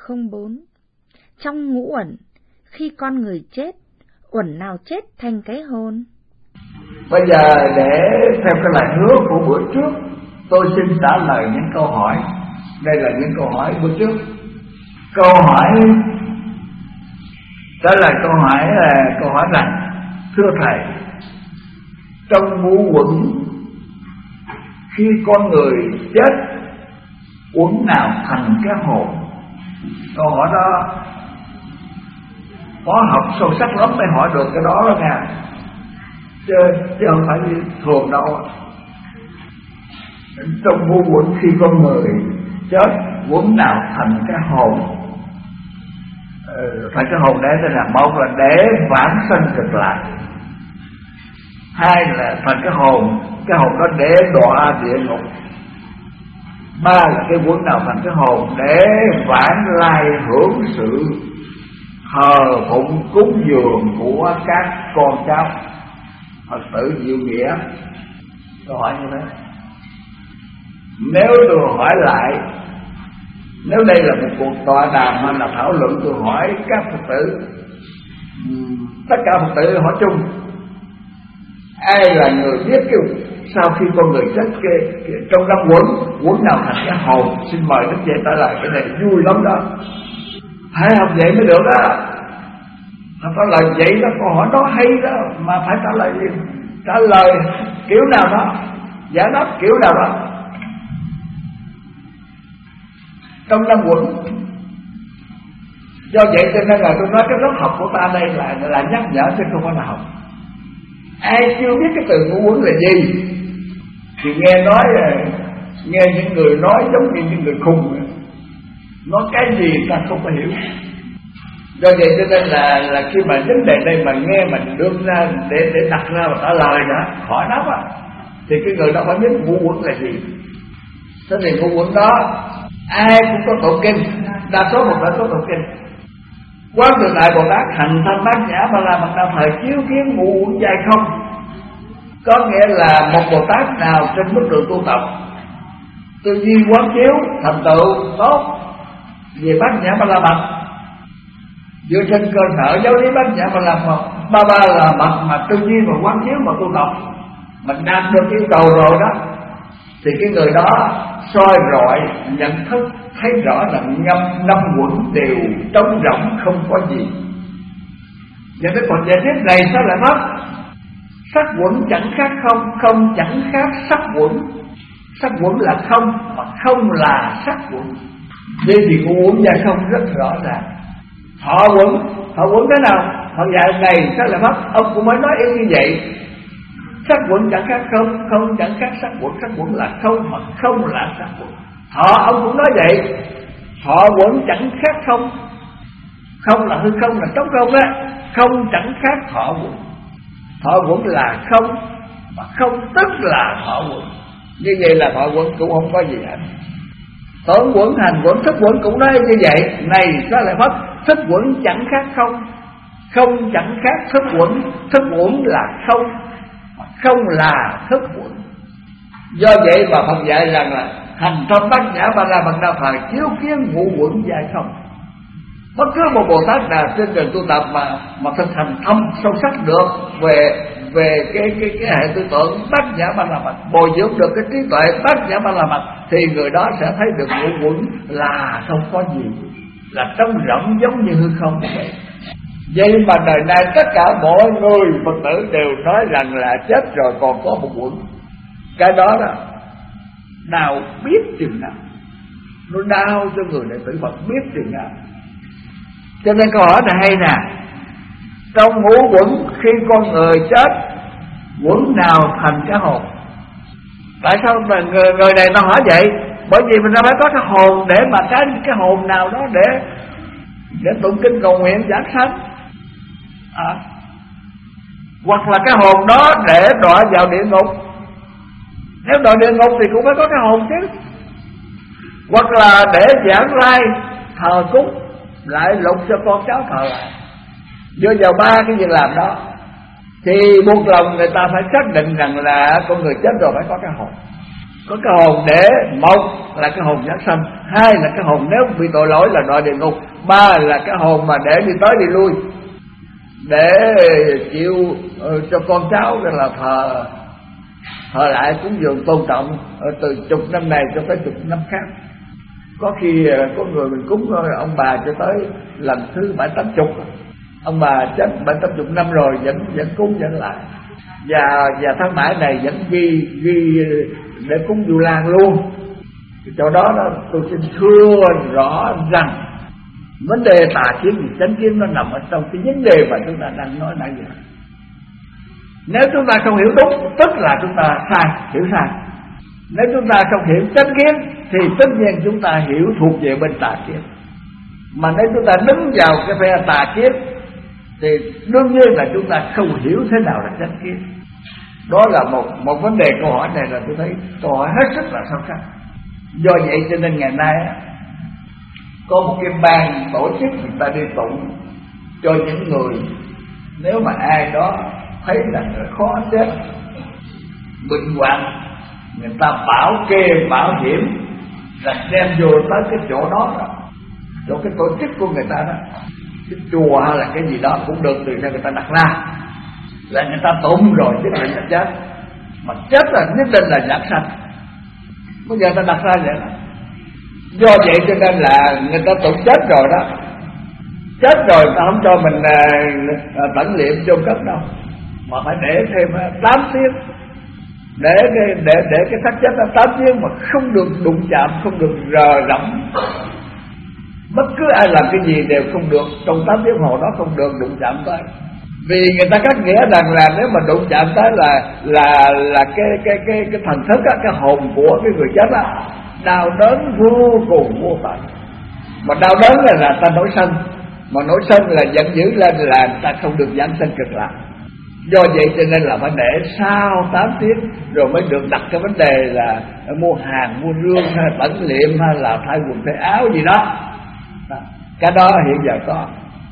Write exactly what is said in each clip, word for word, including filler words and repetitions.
không bốn. Trong ngũ uẩn, khi con người chết, uẩn nào chết thành cái hồn? Bây giờ để theo cái lời hứa của bữa trước, tôi xin trả lời những câu hỏi. Đây là những câu hỏi bữa trước. Câu hỏi trả lời câu hỏi là câu hỏi rằng: thưa thầy, trong ngũ uẩn, khi con người chết, uẩn nào thành cái hồn? Câu hỏi đó có học sâu sắc lắm mới hỏi được cái đó đó nha, chứ, chứ không phải như thường đâu. Trong ngũ uẩn, khi con người chết, uẩn nào thành cái hồn? Thành cái hồn để là một là để vãng sanh cực lạc, hai là thành cái hồn, cái hồn đó để đọa địa ngục, ba là cái uẩn nào thành cái hồn để vãng lai hưởng sự thờ phụng cúng dường của các con cháu Phật tử diệu nghĩa. Câu hỏi như thế. Nếu tôi hỏi lại, nếu đây là một cuộc tọa đàm hay là thảo luận, tôi hỏi các Phật tử, tất cả Phật tử hỏi chung, ai là người biết cái sau khi con người chết cái, cái, trong năm uẩn, uẩn nào thành cái hồn? Xin mời Đức Vậy trả lời. Cái này vui lắm đó, phải học vậy mới được đó. Nó trả lời vậy đó, câu hỏi đó hay đó, mà phải trả lời gì? Trả lời kiểu nào đó, giải đáp kiểu nào đó. Trong năm uẩn. Do vậy cho nên là tôi nói cái lớp học của ta đây là là nhắc nhở chứ không phải là học. Ai chưa biết cái từ ngũ uẩn là gì thì nghe nói, nghe những người nói giống như những người khùng, nói cái gì ta không có hiểu. Do vậy cho nên là là khi mà vấn đề đây mà nghe mình đưa ra để để đặt ra và trả lời đó, hỏi đáp á, thì cái người đó phải biết ngũ uẩn là gì. Thế thì ngũ uẩn đó ai cũng có tụng kinh, đa số một đa số tụng kinh. Quán Tự Tại Bồ Tát hành thanh bát nhã ba la mật đa thời chiếu kiến ngũ uẩn dài không, có nghĩa là một Bồ Tát nào trên mức độ tu tập tư duy quán chiếu thành tựu tốt về bát nhã ba la mật, dựa trên cơ sở giáo lý bát nhã ba la mật ba ba là mật mà tư duy và quán chiếu mà tu tập, mình đạt được yêu cầu rồi đó, thì cái người đó soi rọi nhận thức thấy rõ là ngâm năm uẩn đều trống rỗng không có gì. Và cái còn giải thích này sao lại mất? Sắc uẩn chẳng khác không, không chẳng khác sắc uẩn. Sắc uẩn là không, mà không là sắc uẩn. Vậy thì ngũ uẩn dài không rất rõ ràng. Thọ uẩn, thọ uẩn thế nào? Họ dạy này sao lại mất? Ông cũng mới nói yêu như vậy. Sắc uẩn chẳng khác không, không chẳng khác sắc uẩn. Sắc uẩn là không, mà không là sắc uẩn. Thọ ông cũng nói vậy. Thọ uẩn chẳng khác không, không là hư không, là trống không đó. Không chẳng khác thọ uẩn. Thọ uẩn là không, mà không tức là thọ uẩn. Như vậy là thọ uẩn cũng không có gì hết. Tưởng uẩn, hành uẩn, thức uẩn cũng nói như vậy. Này sao lại mất? Thức uẩn chẳng khác không, không chẳng khác thức uẩn. Thức uẩn là không, mà không là thức uẩn. Do vậy mà Phật dạy rằng là hành thông bát nhã ba la mật đa thời chiếu kiến ngũ uẩn dài không. Bất cứ một Bồ Tát nào trên đường tu tập mà mà thực hành thâm sâu sắc được về về cái cái cái hệ tư tưởng bát nhã ba la mật, bồi dưỡng được cái trí tuệ bát nhã ba la mật, thì người đó sẽ thấy được ngũ uẩn là không có gì, là trống rỗng giống như hư không vậy. Vậy mà đời nay tất cả mọi người Phật tử đều nói rằng là chết rồi còn có một uẩn. Cái đó đó nào biết chừng nào, nó đau cho người đệ tử Phật biết chừng nào. Cho nên câu hỏi này hay nè. Trong ngũ uẩn khi con người chết, uẩn nào thành cái hồn? Tại sao mà người, người này nó hỏi vậy? Bởi vì mình phải có cái hồn để mà cái cái hồn nào đó để để tụng kinh cầu nguyện giảng sanh, à, hoặc là cái hồn đó để đọa vào địa ngục. Nếu đọa địa ngục thì cũng phải có cái hồn chứ. Hoặc là để giảng lai thờ cúng lại lục cho con cháu thờ lại. Dựa vào ba cái việc làm đó thì buộc lòng người ta phải xác định rằng là con người chết rồi phải có cái hồn. Có cái hồn để một là cái hồn giảng sanh, hai là cái hồn nếu bị tội lỗi là đọa địa ngục, ba là cái hồn mà để đi tới đi lui, để chịu uh, cho con cháu là thờ thờ lại cúng dường tôn trọng uh, từ chục năm này cho tới chục năm khác. Có khi uh, có người mình cúng uh, ông bà cho tới lần thứ bảy tám chục, ông bà chết bảy tám chục năm rồi vẫn vẫn cúng vẫn lại, và và tháng bảy này vẫn ghi ghi để cúng Vu Lan luôn. Chỗ đó đó tôi xin thưa rõ rằng vấn đề tà kiến và chánh kiến nó nằm ở trong cái vấn đề mà chúng ta đang nói nãy giờ. Nếu chúng ta không hiểu đúng tức là chúng ta sai, hiểu sai. Nếu chúng ta không hiểu chánh kiến thì tất nhiên chúng ta hiểu thuộc về bên tà kiến. Mà nếu chúng ta đứng vào cái phe tà kiến thì đương nhiên là chúng ta không hiểu thế nào là chánh kiến. Đó là một một vấn đề. Câu hỏi này là tôi thấy câu hỏi hết sức là sâu sắc. Do vậy cho nên ngày nay có một cái ban tổ chức người ta đi tụng cho những người, nếu mà ai đó thấy là khó chết, bệnh hoạn, người ta bảo kê bảo hiểm là đem vô tới cái chỗ đó, đó chỗ cái tổ chức của người ta đó, cái chùa hay là cái gì đó cũng được, từ ra người ta đặt ra là người ta tụng rồi chứ là người chết, mà chết là nhất định là giảng sanh. Bây giờ ta đặt ra vậy đó. Do vậy cho nên là người ta tụng chết rồi đó, chết rồi ta không cho mình uh, tẩn liệm chôn cất đâu, mà phải để thêm tám tiếng để cái để để cái xác chết đó tám tiếng mà không được đụng chạm, không được rờ rẫm, bất cứ ai làm cái gì đều không được, trong tám tiếng hồ đó không được đụng chạm tới. Vì người ta cắt nghĩa rằng là nếu mà đụng chạm tới là là là cái cái cái cái thần thức á, cái hồn của cái người chết á, đau đớn vô cùng vô tận. Mà đau đớn là là ta nổi sân, mà nổi sân là giận dữ lên là ta không được giảng sanh cực lạc. Do vậy cho nên là phải để sau tám tiếng rồi mới được đặt cái vấn đề là mua hàng, mua rương hay tẩn liệm hay là thay quần thay áo gì đó. Đó. Cái đó hiện giờ có.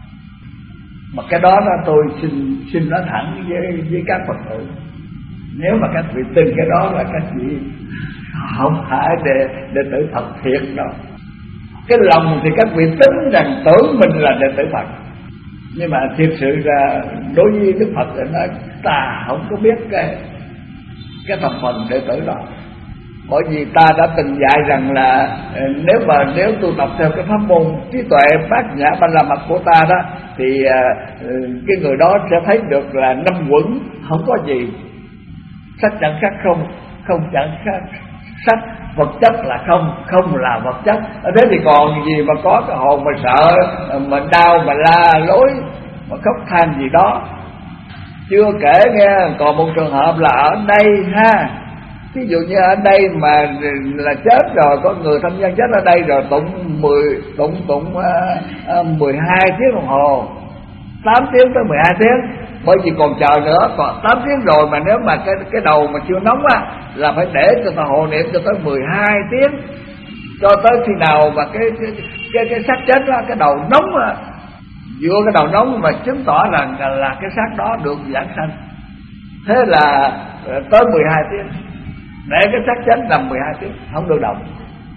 Mà cái đó đó tôi xin xin nói thẳng với với các Phật tử, nếu mà các vị tin cái đó là các vị không phải đệ đệ tử Phật thiệt đâu. Cái lòng thì các vị tính rằng tưởng mình là đệ tử Phật, nhưng mà thiệt sự ra đối với Đức Phật thì nói ta không có biết cái cái thành phần đệ tử đó. Bởi vì ta đã từng dạy rằng là nếu mà nếu tu tập theo cái pháp môn trí tuệ bát nhã ba la mật của ta đó thì cái người đó sẽ thấy được là năm quẩn không có gì, sắc chẳng khác không, không chẳng khác sắc, vật chất là không, không là vật chất. Thế thì còn gì mà có cái hồn mà sợ, mà đau mà la lối, mà khóc than gì đó. Chưa kể nghe, còn một trường hợp là ở đây ha, ví dụ như ở đây mà là chết rồi, có người thân nhân chết ở đây rồi tụng mười tụng tụng uh, uh, mười hai tiếng đồng hồ, tám tiếng tới mười hai tiếng, bởi vì còn chờ nữa, còn tám tiếng rồi mà nếu mà cái cái đầu mà chưa nóng á là phải để cho ta hộ niệm cho tới mười hai tiếng, cho tới khi nào mà cái cái cái, cái xác chết đó, cái đầu nóng á, vừa cái đầu nóng mà chứng tỏ rằng là, là cái xác đó được giảng sanh. Thế là tới mười hai tiếng, để cái xác chết nằm mười hai tiếng không được động.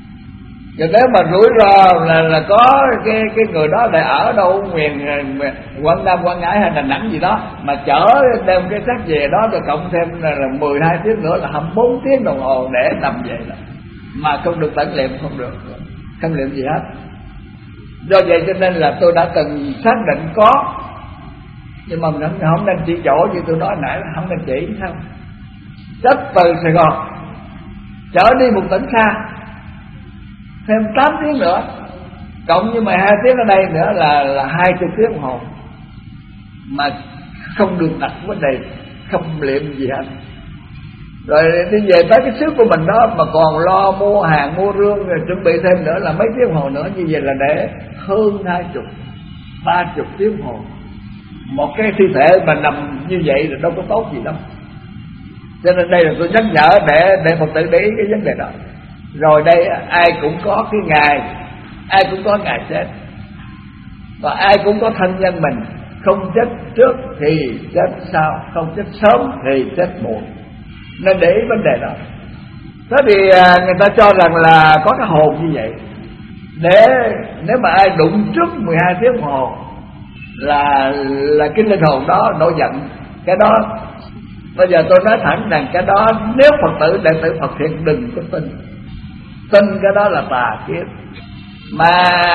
Và nếu mà rủi ro là là có cái cái người đó lại ở đâu miền Quảng Nam, Quảng Ngãi hay Đà Nẵng gì đó mà chở đem cái xác về đó rồi cộng thêm là, là mười hai tiếng nữa là hai mươi bốn tiếng đồng hồ để nằm về đó, mà không được tẩn liệm, không được không liệm gì hết. Do vậy cho nên là tôi đã từng xác định có, nhưng mà mình không, không nên chỉ chỗ như tôi nói nãy, không nên chỉ sao chết từ Sài Gòn chở đi một tỉnh xa thêm tám tiếng nữa, cộng như mười hai tiếng ở đây nữa là là hai mươi tiếng đồng hồ, mà không được đặt vấn đề không liệm gì hết. Rồi đi về tới cái xứ của mình đó mà còn lo mua hàng mua rương rồi chuẩn bị thêm nữa là mấy tiếng đồng hồ nữa, như vậy là để hơn hai chục ba chục tiếng đồng hồ. Một cái thi thể mà nằm như vậy là đâu có tốt gì đâu. Cho nên đây là tôi nhắc nhở để để Phật tử để ý cái vấn đề đó. Rồi đây ai cũng có cái ngày, ai cũng có ngày chết, và ai cũng có thân nhân mình, không chết trước thì chết sau, không chết sớm thì chết muộn. Nên để ý vấn đề đó. Thế thì người ta cho rằng là có cái hồn như vậy. Để nếu mà ai đụng trước mười hai tiếng đồng hồ là là cái linh hồn đó nổi giận. Cái đó bây giờ tôi nói thẳng rằng cái đó nếu Phật tử đệ tử Phật thiện đừng có tin. Tin cái đó là tà kiến. Mà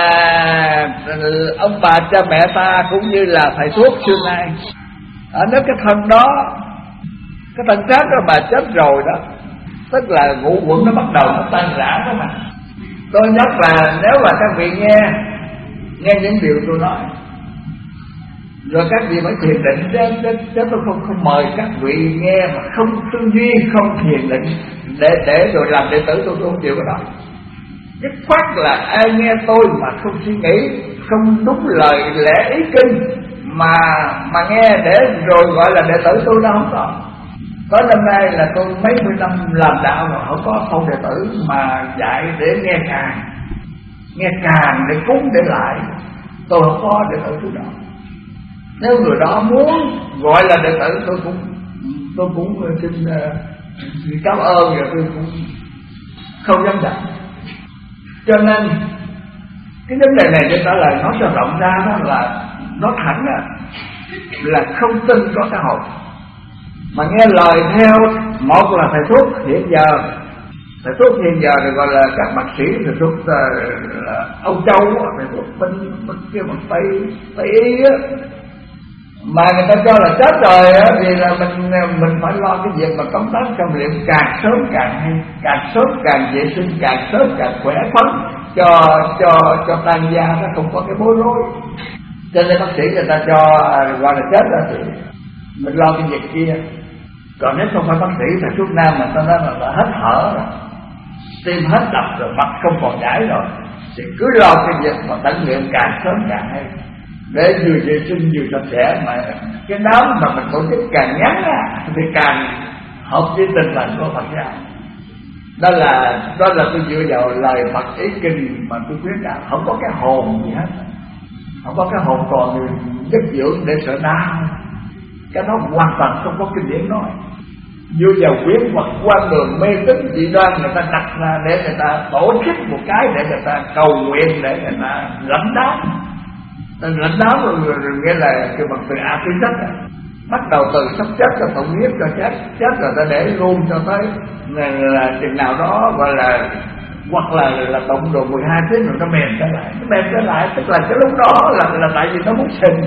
ông bà cha mẹ ta cũng như là thầy thuốc xưa nay, ở nếu cái thân đó, cái thân xác đó mà chết rồi đó, tức là ngũ quẩn nó bắt đầu nó tan rã đó mà. Tôi nhắc là nếu mà các vị nghe nghe những điều tôi nói, rồi các vị mới thiền định, chứ, chứ tôi không không mời các vị nghe mà không tư duy, không thiền định để để rồi làm đệ tử tôi, tôi không chịu cái đó. Dứt khoát là ai nghe tôi mà không suy nghĩ, không đúng lời lẽ ý kinh mà mà nghe để rồi gọi là đệ tử tôi, nó không có. Tới năm nay là tôi mấy mươi năm làm đạo mà không có không đệ tử mà dạy để nghe càng, nghe càng để cúng để lại, tôi không có đệ tử thứ đó. Nếu người đó muốn gọi là đệ tử tôi cũng tôi cũng xin uh, cảm ơn, và tôi cũng không dám đặt. Cho nên cái vấn đề này để trả lời nói cho rộng ra đó là nó thẳng là, là không tin có cái hồn, mà nghe lời theo một là thầy thuốc hiện giờ, thầy thuốc hiện giờ được gọi là các bác sĩ, thầy thuốc uh, Âu Châu, thầy thuốc bên bên kia bằng Tây Tây y á, mà người ta cho là chết rồi á, thì là mình mình phải lo cái việc mà công tác trong luyện càng sớm càng hay, càng sớm càng vệ sinh, càng sớm càng khỏe khoắn, cho cho cho tan gia nó không có cái bối rối. Cho nên bác sĩ người ta cho gọi là chết rồi thì mình lo cái việc kia. Còn nếu không phải bác sĩ thầy thuốc nam mà ta nói là, là hết thở rồi, tim hết đập rồi, mặt không còn chảy rồi, thì cứ lo cái việc mà tận luyện càng sớm càng hay, để vừa vệ sinh vừa sạch sẽ. Mà cái đám mà mình tổ chức càng ngắn á thì càng hợp với tinh thần của Phật giáo. Đó là đó là tôi dựa vào lời Phật ý kinh mà tôi khuyến cáo. Không có cái hồn gì hết, không có cái hồn còn chất dưỡng để sợ đau. Cái đó hoàn toàn không có kinh điển nói. Dựa vào quyến hoặc quan đường mê tín dị đoan người ta đặt ra để người ta tổ chức một cái để người ta cầu nguyện, để người ta lãnh đám. Lãnh đám rồi, rồi, rồi nghĩa là kêu bằng từ a phi sách à. Bắt đầu từ sắp chết cho tụng nghiệp cho chết, chết rồi ta để luôn cho tới là, là chừng nào đó gọi là, hoặc là là tụng đồ mười hai tiếng rồi nó mềm trở lại. Nó mềm trở lại tức là cái lúc đó là là tại vì nó muốn sinh.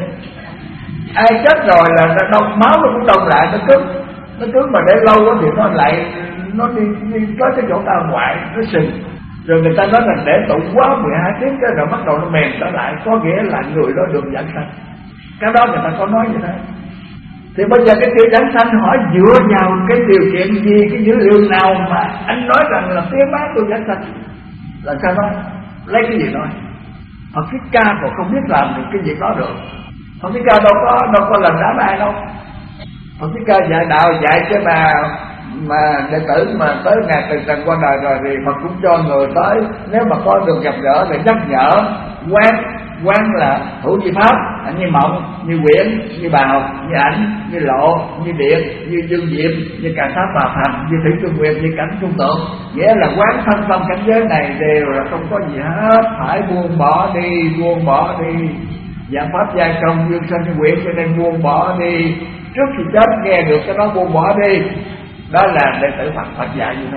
Ai chết rồi là đông máu nó cũng đông lại, nó cứng, nó cứng mà để lâu thì nó lại nó đi đi có cái chỗ ta ngoại nó sinh. Rồi người ta nói là để tụng quá mười hai tiếng cái rồi bắt đầu nó mềm trở lại, có nghĩa là người đó được giảng sanh. Cái đó người ta có nói như thế. Thì bây giờ cái chữ giảng sanh hỏi dựa vào cái điều kiện gì, cái dữ liệu nào mà anh nói rằng là tiếng bác tôi giảng sanh? Là sao nói? Lấy cái gì nói? Phật Thích Ca còn không biết làm được cái việc đó được. Phật Thích Ca đâu có đâu có lần đám ai đâu. Phật Thích Ca dạy đạo dạy cho bà mà đệ tử mà tới ngày từ trần qua đời rồi thì Phật cũng cho người tới, nếu mà có được gặp gỡ thì nhắc nhở. Quán quán là hữu như pháp, như mộng, như quyển, như bào, như ảnh, như lộ, như điện, như dương diệm, như cảnh pháp tà thành, như thủy trung quyền, như cảnh trung tượng. Nghĩa là quán thân tâm cảnh giới này đều là không có gì hết, phải buông bỏ đi, buông bỏ đi. Dạng pháp giai công dương sanh như quyển, cho nên buông bỏ đi. Trước khi chết nghe được cái đó buông bỏ đi. Đó là đệ tử Phật Phật dạy như thế.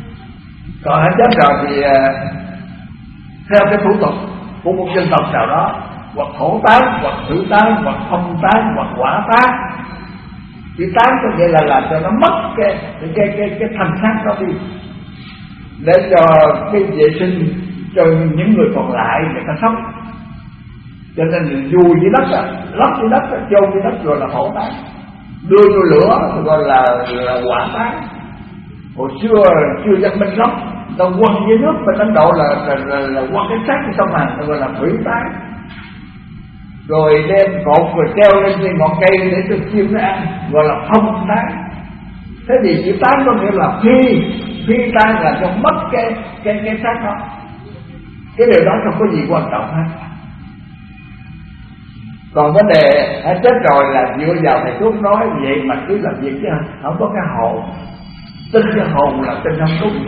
Còn hết chết rồi thì uh, theo cái thủ tục của một dân tộc nào đó, hoặc thổ tán, hoặc thử tán, hoặc phong tán, hoặc quả tán. Chỉ tán có nghĩa là làm cho nó mất cái cái cái cái thân xác đó đi, để cho cái vệ sinh cho những người còn lại người ta sống. Cho nên vùi dưới đất á, lấp dưới đất, chôn dưới đất rồi là thổ tán. Đưa vô lửa thì gọi là, là quả tán. Hồi xưa chưa dân minh lắm, ta quăng dưới nước bên Ấn Độ là là, là, là quăng cái xác trong sông Hàn, gọi là thủy tán. Rồi đem cột rồi treo lên trên ngọn cây để cho chim nó ăn, gọi là phong tán. Thế thì chữ tán có nghĩa là phi, phi tán là cho mất cái cái cái xác đó. Cái điều đó không có gì quan trọng hết. Còn vấn đề chết rồi là dựa vào thầy thuốc nói vậy mà cứ làm việc chứ không có cái hồn. tin cái hồn là tin không đúng.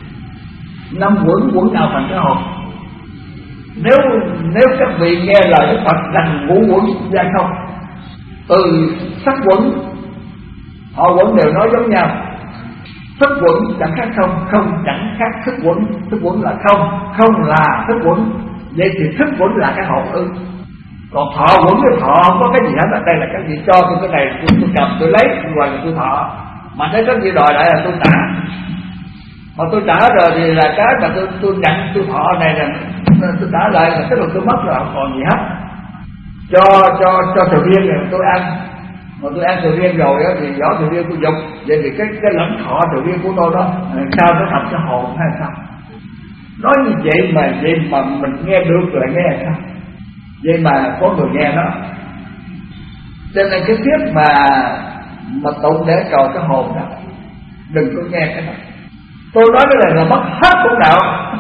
Năm quẩn quẩn nào thành cái hồn. Nếu nếu các vị nghe lời Đức Phật rằng ngũ quẩn ra không, từ sắc quẩn họ quẩn đều nói giống nhau. Thức quẩn chẳng khác không, không chẳng khác thức quẩn. Thức quẩn là không, không là thức quẩn. Vậy thì thức quẩn là cái hồn ư? Còn thọ quẩn với thọ không có cái gì hết. Đây là cái gì cho tôi cái này, tôi, tôi cầm tôi lấy rồi là tôi thọ. Mà nếu có gì đòi lại là tôi trả. Mà tôi trả rồi thì là cái mà tôi tôi nhận tôi thọ này là tôi trả lại là tức là tôi mất rồi, không còn gì hết. Cho cho cho sầu riêng này tôi ăn, mà tôi ăn sầu riêng rồi đó, thì vỏ sầu riêng tôi dục. Vậy thì cái cái lẫn thọ sầu riêng của tôi đó sao nó thành cái hồn hay sao? Nói như vậy mà vậy mà mình nghe được rồi nghe sao? Vậy mà có người nghe đó. Cho nên cái thuyết mà mà tụng để cầu cái hồn đó, đừng có nghe cái đó. Tôi nói cái này là mất hết bổn đạo.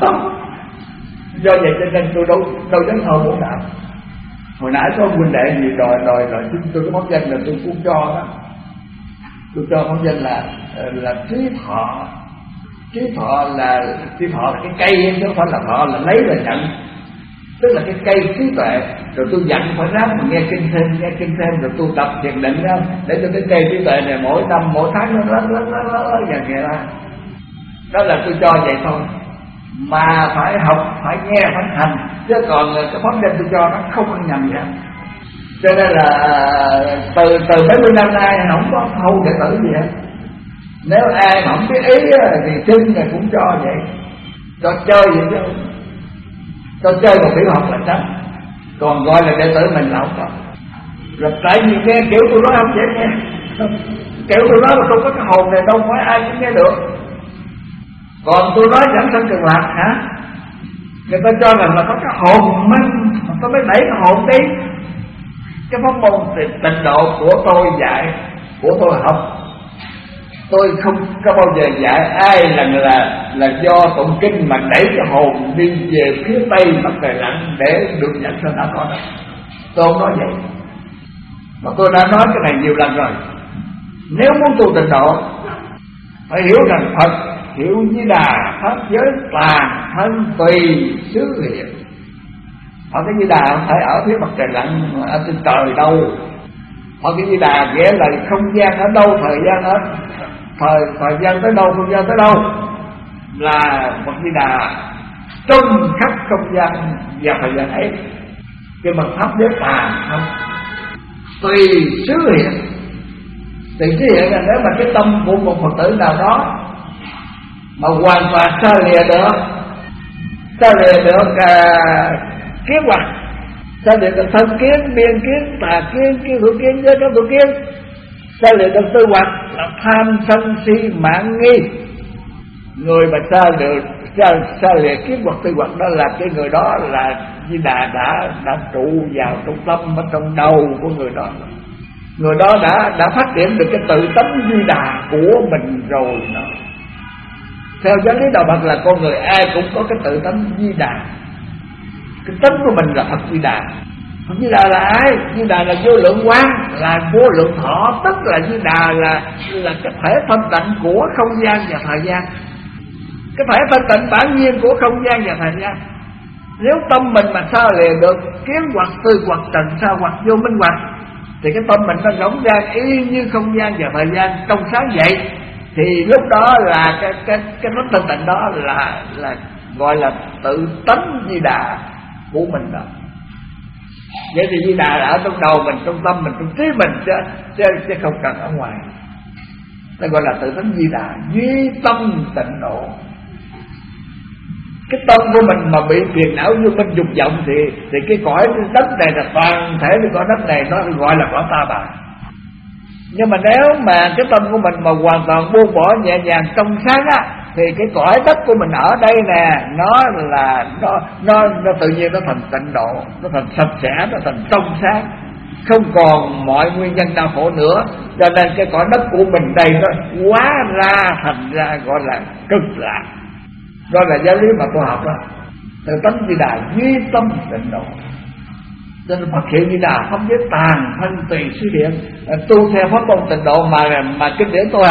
Do vậy cho nên tôi đâu đâu dám thờ bổn đạo. Hồi nãy có huynh đệ gì đòi đòi đòi chúng tôi có món danh là tôi cũng cho đó. Tôi cho món danh là là trí thọ. Trí thọ là trí thọ là cái cây, chứ không phải là thọ là lấy là nhận. Tức là cái cây trí tuệ. Rồi tôi dặn phải ráng mà nghe kinh thêm, nghe kinh thêm rồi tôi tập thiền định đó, để cho cái cây trí tuệ này mỗi năm mỗi tháng nó lớn lớn lớn lớn dần vậy ra. Đó là tôi cho vậy thôi. Mà phải học, phải nghe, phải hành. Chứ còn cái pháp danh tôi cho nó không có nhầm gì hết. Cho nên là từ từ mấy mươi năm nay không có hâu đệ tử gì hết. Nếu ai mà không biết ý thì chân này cũng cho vậy. Cho chơi vậy chứ. Cho chơi một biểu học là chắc. Còn gọi là đệ tử mình là không có. Rồi tại vì nghe kiểu tôi nói không dễ nghe. Kiểu tôi nói là không có cái hồn này đâu phải ai cũng nghe được. Còn tôi nói giảm sanh cực lạc hả? Người ta cho rằng là có cái hồn minh, tôi mới đẩy cái hồn đi. Cái pháp môn tịnh độ của tôi dạy, của tôi học, tôi không có bao giờ dạy ai rằng là là do tụng kinh mà đẩy cái hồn đi về phía tây mặt trời lặn để được nhận sanh đã có đó. Tôi không nói vậy. Mà tôi đã nói cái này nhiều lần rồi. Nếu muốn tu tịnh độ phải hiểu rằng Phật hiểu Di Đà pháp giới tàn thân tùy xứ hiện. Họ cái Di Đà không phải ở phía mặt trời lặn ở trên trời đâu. Họ cái Di Đà nghĩa là không gian ở đâu, thời gian ở thời thời gian tới đâu, không gian tới đâu, là một Di Đà trong khắp không gian và thời gian ấy. Cái mặt pháp giới tàn không tùy xứ hiện. Tùy xứ hiện là nếu mà cái tâm của một Phật tử nào đó mà hoàn toàn xa lìa được, xa lìa được uh, kiến hoặc, xa lìa được thân kiến, biên kiến, tà kiến, kiến hữu kiến, giới các hữu kiến, xa lìa được tư hoặc là tham sân si mạn nghi. Người mà xa lìa xa, xa lìa kiến hoặc tư hoặc đó là cái người đó là Di Đà đã đã trụ vào trong tâm ở trong đầu của người đó. Người đó đã đã phát triển được cái tự tánh Di Đà của mình rồi đó. Theo giáo lý đạo Phật là con người ai cũng có cái tự tánh Di Đà. Cái tính của mình là Phật Di Đà. Phật Di Đà là ai? Di Đà là vô lượng quang, là vô lượng thọ. Tức là Di Đà là là cái thể thanh tịnh của không gian và thời gian. Cái thể thanh tịnh bản nhiên của không gian và thời gian. Nếu tâm mình mà xa lìa được kiến hoặc, tư hoặc, trần sa hoặc, vô minh hoặc, thì cái tâm mình nó rỗng ra y như không gian và thời gian trong sáng vậy. Thì lúc đó là cái cái cái pháp thanh tịnh đó là là gọi là tự tánh Di Đà của mình đó. Vậy thì Di Đà là ở trong đầu mình, trong tâm mình, trong trí mình chứ chứ, chứ không cần ở ngoài. Nó gọi là tự tánh Di Đà, duy tâm tịnh độ. Cái tâm của mình mà bị phiền não vô minh dục vọng thì thì cái cõi đất này là toàn thể cái cõi đất này nó gọi là cõi ta bà. Nhưng mà nếu mà cái tâm của mình mà hoàn toàn buông bỏ nhẹ nhàng trong sáng á, thì cái cõi đất của mình ở đây nè, nó là nó nó nó tự nhiên nó thành tịnh độ, nó thành sạch sẽ, nó thành trong sáng, không còn mọi nguyên nhân đau khổ nữa. Cho nên cái cõi đất của mình đây nó quá ra thành ra gọi là cực lạc, gọi là giáo lý mà tôi học đó. Từ tánh Di Đà duy tâm tịnh độ. Cho nên Phật hiệu Di Đà pháp giới tàn thân tùy xứ hiện. Tu theo pháp môn tịnh độ mà mà kinh điển tôi học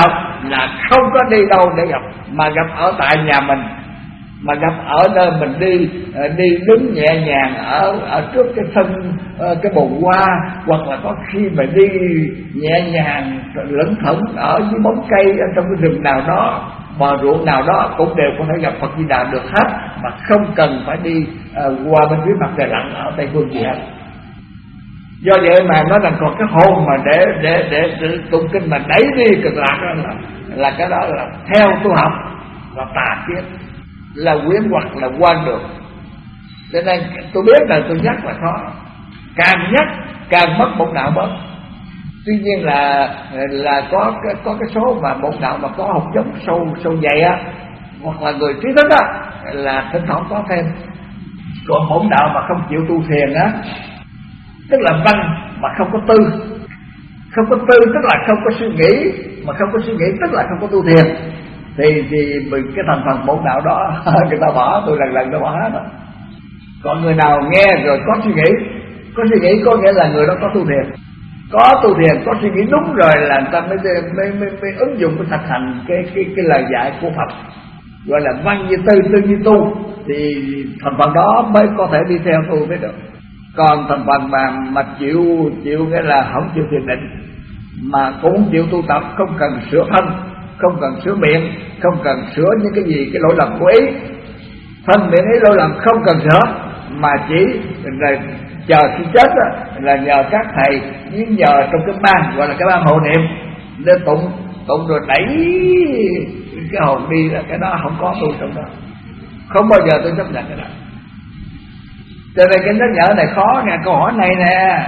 là không có đi đâu để gặp, mà gặp ở tại nhà mình, mà gặp ở nơi mình đi đi đứng nhẹ nhàng ở ở trước cái thân cái bồn hoa, hoặc là có khi mà đi nhẹ nhàng lững thững ở dưới bóng cây ở trong cái rừng nào đó, bờ ruộng nào đó, cũng đều có thể gặp Phật Di Đà được hết, mà không cần phải đi uh, qua bên phía mặt trời lặn ở Tây Phương gì hết. Do vậy mà nó là còn cái hồn mà để để để, để tụng kinh mà đẩy đi Cực Lạc đó là là cái đó là theo tu học là tà kiến, là quyến hoặc là quan được. Cho nên tôi biết là tôi nhắc là khó, càng nhắc càng mất bổn đạo mất. Tuy nhiên là là có cái có cái số mà bổn đạo mà có học giống sâu sâu dày á, hoặc là người trí thức á, là thỉnh thoảng có thêm. Còn bổn đạo mà không chịu tu thiền á, tức là văn mà không có tư, không có tư tức là không có suy nghĩ, mà không có suy nghĩ tức là không có tu thiền, thì thì mình cái thành phần bổn đạo đó người ta bỏ, tôi lần lần nó bỏ hết rồi. Còn người nào nghe rồi có suy nghĩ, có suy nghĩ có nghĩa là người đó có tu thiền, có tu thiền, có suy nghĩ đúng rồi là người ta mới mới mới, mới ứng dụng cái thực hành cái cái cái lời dạy của Phật, gọi là văn như tư, tư như tu, thì thành phần đó mới có thể đi theo tu mới được. Còn thành phần mà mà chịu chịu nghĩa là không chịu thiền định, mà cũng chịu tu tập, không cần sửa thân, không cần sửa miệng, không cần sửa những cái gì cái lỗi lầm của ý, thân miệng ý lỗi lầm không cần sửa, mà chỉ là chờ khi chết đó, là nhờ các thầy với nhờ trong cái ban gọi là cái ban hộ niệm để tụng tụng rồi đẩy cái hồn đi, là cái đó không có tu trong đó, không bao giờ tôi chấp nhận cái đó. Cho nên cái nhắc nhở này khó nè, câu hỏi này nè.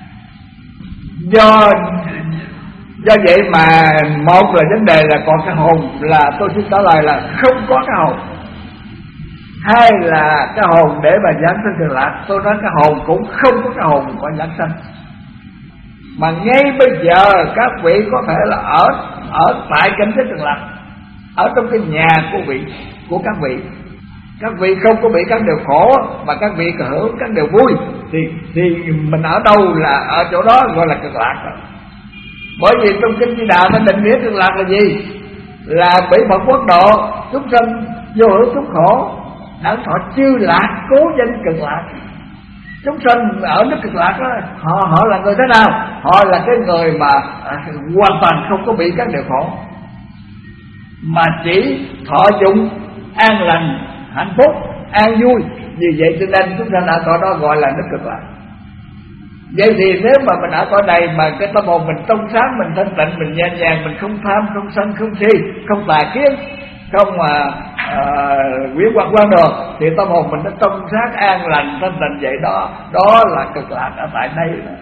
Do do vậy mà một là vấn đề là còn cái hồn, là tôi xin trả lời là không có cái hồn. Hai là cái hồn để mà giảng sanh Cực Lạc, tôi nói cái hồn cũng không có cái hồn có giảng sanh. Mà ngay bây giờ các vị có thể là ở ở tại cảnh giới Cực Lạc, ở trong cái nhà của vị của các vị, các vị không có bị các điều khổ mà các vị hưởng các điều vui, thì thì mình ở đâu là ở chỗ đó gọi là Cực Lạc rồi. Bởi vì trong kinh Di Đà nó định nghĩa Cực Lạc là gì? Là bị Phật quốc độ, chúng sanh vô hưởng chúng khổ, đẳng thọ chư lạc, cố danh Cực Lạc. Chúng sanh ở nước Cực Lạc đó, họ họ là người thế nào? Họ là cái người mà à, hoàn toàn không có bị các điều khổ, mà chỉ thọ dụng an lành, hạnh phúc, an vui. Vì vậy cho nên chúng sanh ở cõi đó gọi là nước Cực Lạc. Vậy thì nếu mà mình ở cõi này mà cái tâm hồn mình trong sáng, mình thanh tịnh, mình nhẹ nhàng, mình không tham, không sân, không si, không tà kiến, không mà quyến hoặc quan được, thì tâm hồn mình nó trong sáng, an lành, thanh tịnh. Vậy đó, đó là Cực Lạc ở tại đây đó.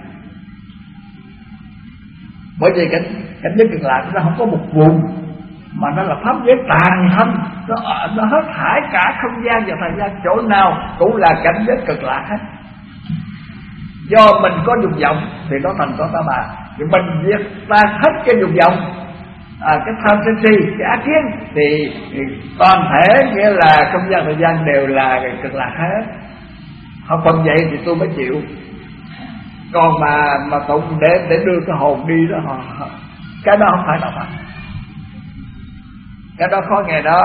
Bởi vì cảnh cảnh giới Cực Lạc nó không có một vùng, mà nó là pháp giới tàn thân, nó nó hết thải cả không gian và thời gian, chỗ nào cũng là cảnh giới Cực Lạc hết. Do mình có dục vọng thì nó thành có ta bà, thì mình diệt tan hết cái dục vọng, à, cái tham sân si, cái ác kiến, thì, thì toàn thể nghĩa là không gian thời gian đều là Cực Lạc hết. Không phần vậy thì tôi mới chịu. Còn mà mà tụng để để đưa cái hồn đi đó, họ, cái đó không phải là Phật, cái đó khó nghe đó.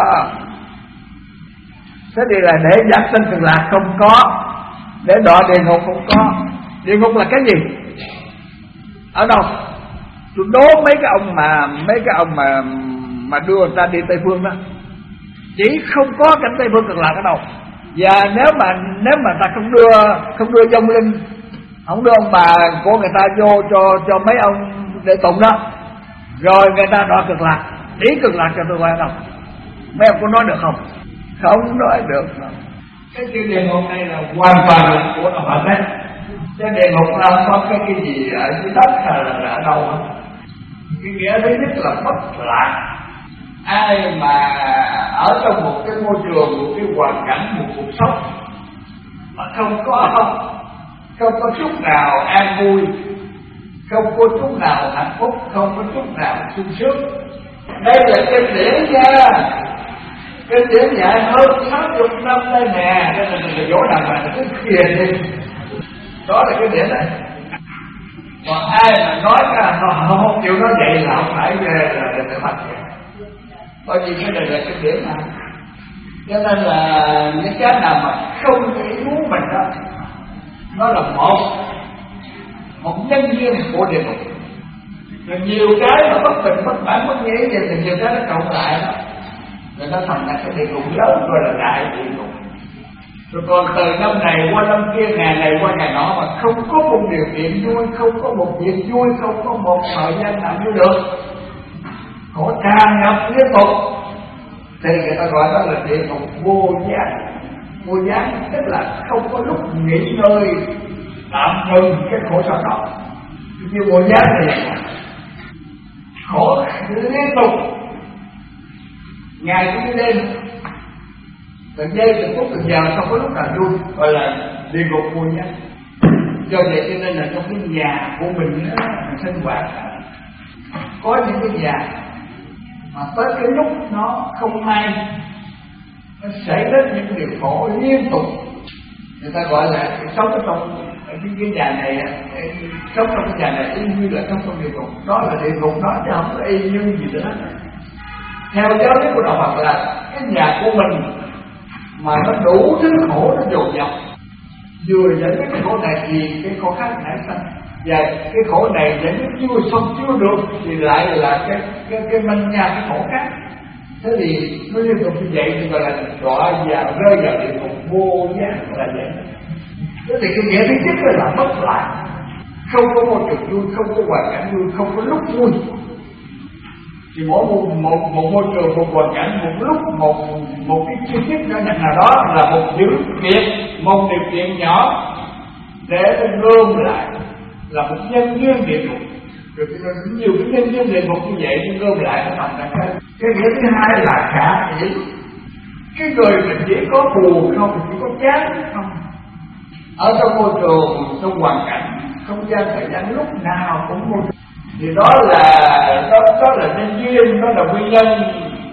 Thế thì là để giảng sanh Cực Lạc không có, để đọa địa ngục không có. Địa ngục là cái gì? Ở đâu? Tôi đố mấy cái ông mà mấy cái ông mà mà đưa người ta đi Tây Phương đó, chỉ không có cảnh Tây Phương Cực Lạc ở đâu. Và nếu mà nếu mà ta không đưa không đưa vong linh, không đưa ông bà của người ta vô cho cho mấy ông để tụng đó, rồi người ta đọa Cực Lạc, đi Cực Lạc cho tôi coi đâu. Mấy ông có nói được không? Không nói được. Cái chữ địa ngục này là hoàn toàn là của đạo Phật đấy. Cái địa ngục là có cái cái gì ở dưới đất hay là, là ở đâu đó. Cái nghĩa thứ nhất là bất lạc. Ai mà ở trong một cái môi trường, một cái hoàn cảnh, một cuộc sống mà không có không có chút nào an vui, không có chút nào hạnh phúc, không có chút nào sung sướng. Đây là kinh điển nha, kinh điển dạy hơn sáu mươi năm đây nè, cho nên mình dỗ đàn bà cứ kìa đi. Đó là cái điển này. Còn ai mà nói cả họ không chịu nói vậy là không phải là để Phật. Bởi vì cái này là cái điểm nào. Cho nên là những cái nào mà không nghĩ muốn mình đó, nó là một một nhân duyên của địa ngục. Rồi nhiều cái mà bất bình, bất mãn, bất nghĩa gì thì nhiều cái nó cộng lại đó, rồi nó thành ra cái địa ngục lớn, gọi là đại địa ngục. Rồi còn từ năm này qua năm kia, ngày này qua ngày nọ mà không có một điều kiện vui, không có một việc vui, không có một thời gian nào vui được, khổ tràn ngập liên tục, thì người ta gọi đó là địa ngục vô gián. Vô gián tức là không có lúc nghỉ ngơi, tạm ngừng cái khổ sở đó. Như vô gián thì khổ liên tục, ngày cũng như đêm, từng giây từng phút từng giờ không có lúc nào vui, gọi là địa ngục vô gián. Do vậy cho nên là trong cái nhà của mình đó, mình sinh hoạt có những cái nhà mà tới cái lúc nó không may, nó xảy đến những điều khổ liên tục, người ta gọi là sống ở trong cái, cái nhà này, sống trong cái nhà này y như là sống trong địa ngục. Đó là địa ngục đó chứ không có y như gì nữa. Theo giáo lý của đạo Phật là cái nhà của mình mà nó đủ thứ khổ, nó dồn dập, vừa giải quyết cái khổ này thì cái khổ khác nảy sinh, và cái khổ này giải quyết chưa xong chưa được thì lại là cái cái cái manh nha cái khổ khác. Thế thì nó liên tục như vậy thì gọi là đọa vào rơi vào địa ngục vô gián là vậy. Thế thì cái nghĩa thứ nhất là bất lạc, không có môi trường vui, không có hoàn cảnh vui, không có lúc vui. Thì mỗi một một một môi trường, một hoàn cảnh, một lúc, một một cái chi tiết nhỏ nhặt nào đó là một điều kiện, một điều kiện nhỏ để nó gom lại là một nhân duyên địa ngục. Rồi nhiều cái nhân duyên địa ngục như vậy nó gom lại nó thành ra cái cái nghĩa thứ hai là khả dĩ. Cái người mình chỉ có buồn không, chỉ có chán không, ở trong môi trường, trong hoàn cảnh, không gian, thời gian lúc nào cũng môi trường, thì đó là đó, đó là nhân duyên, đó là nguyên nhân